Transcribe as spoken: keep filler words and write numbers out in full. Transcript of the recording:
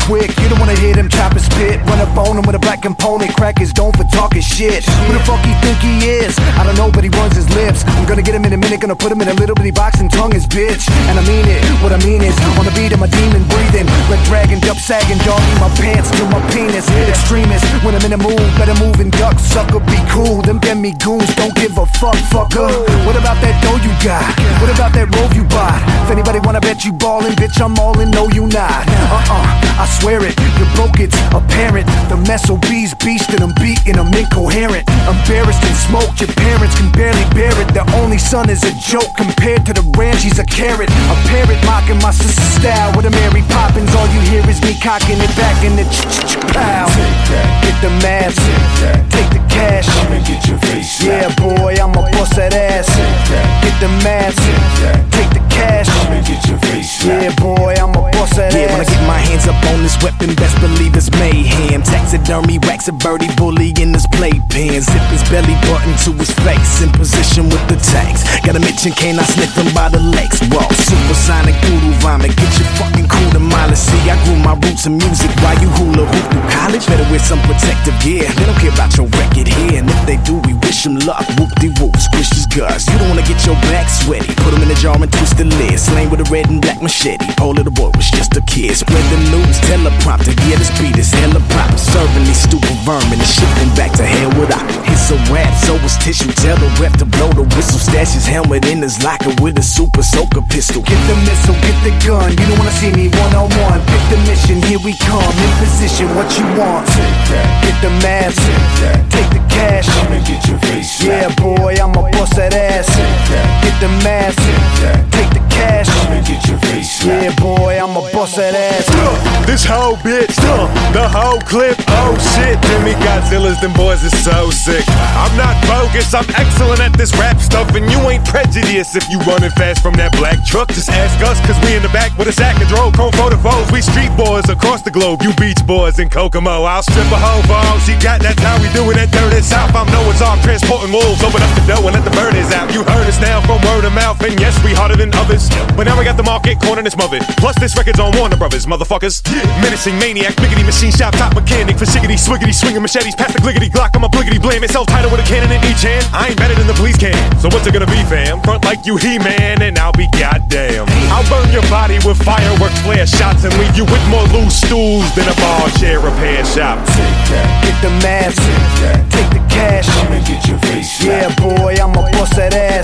quick. You don't wanna hear them choppers spit. Run up on him with a black component. Crack his dome for talking shit. Who the fuck he think he is? I don't know, but he runs his lips. I'm gonna get him in a minute, gonna put him in a little bitty box and tongue his bitch. And I mean it, what I mean is, on the beat of my demon breathing. Red dragon, dub sagging, dog in my pants to my penis. Extremist, when I'm in the mood, better move and duck, sucker, be cool. Them demi goons don't give a fuck, fucker. What about that dough you got? What about that rove you bought? If anybody wanna bet you ballin', bitch, I'm all in, no you not. Uh-uh, I swear it, you're broke, it's apparent. The mess O B's beastin', I'm beatin', I'm incoherent. Embarrassed and smoked, your parents can barely bear it. The only son is a joke compared to the ranch, he's a carrot. A parrot mocking my sister's style with a Mary Poppins. All you hear is me cocking it back in the ch-ch-ch-pow. Get the mask, take the cash. Come and get your face. Yeah, boy, I'ma bust that ass. Get the mask, take the cash. Come and get your face. Yeah, boy, I'ma bust that Yeah, ass. when I get my hands up on this weapon, best believe it's mayhem. Taxidermy, wax a birdie, bully in his playpen. Zip his belly button to his face, in position with the tanks. Gotta mention, can I sniff him by the legs? Whoa, supersonic doodle vomit, get your fucking cool to mileage. See, I grew my roots in music while you hula hoop through college. Better wear some protective gear, they don't care about your record here. And if they do, we wish them luck, whoop-de-whoop, squish his guts. You don't wanna get your back sweaty, put him in a jar and twist the lid. Slain with a red and black machete, poor little boy was just a kid. Spread the news, teleprompter, yeah, this beat is hella pop. Serving these stupid vermin and shipping back to hell with I. It's a rap, so it's tissue, tell the rep to blow the whistle. Stash his helmet in his locker with a super soaker pistol. Get the missile, get the gun, you don't wanna see me one-on-one. Pick the mission, here we come, in position, what you want? Get the mask, take the cash. Come and get your face. Yeah, boy, I'ma bust that ass. Get the mask, take the cash. Come and get your face. Yeah, boy, I'ma bust that ass. This whole bitch, uh, the whole clip, oh shit. Jimmy Godzilla's, them boys is so sick. I'm not bogus, I'm excellent at this rap stuff. And you ain't prejudiced if you running fast from that black truck. Just ask us, cause we in the back with a sack of dro. Chrome for the foes, we street boys across the globe. You beach boys in Kokomo, I'll strip a hoe for all she got. That's how we doing that dirty south. I'm Noah's Ark, transporting wolves. Open up the dough and let the bird is out. You heard us now from word of mouth. And yes, we harder than others. But now we got the market corner and it's mothered. Plus this record's on Warner Brothers, motherfuckers. Menacing maniac, biggity machine shop, top mechanic. For shiggity, swiggity, swinging machetes past the gliggity glock. I'm a bliggity blam. It's self-titled with a cannon in each hand. I ain't better than the police can. So what's it gonna be, fam? Front like you He-Man and I'll be goddamn. I'll burn your body with fireworks, flare shots, and leave you with more loose stools than a bar share repair shop. Get the mask, take the cash. Come and get your face. Yeah, boy, I'ma bust that ass.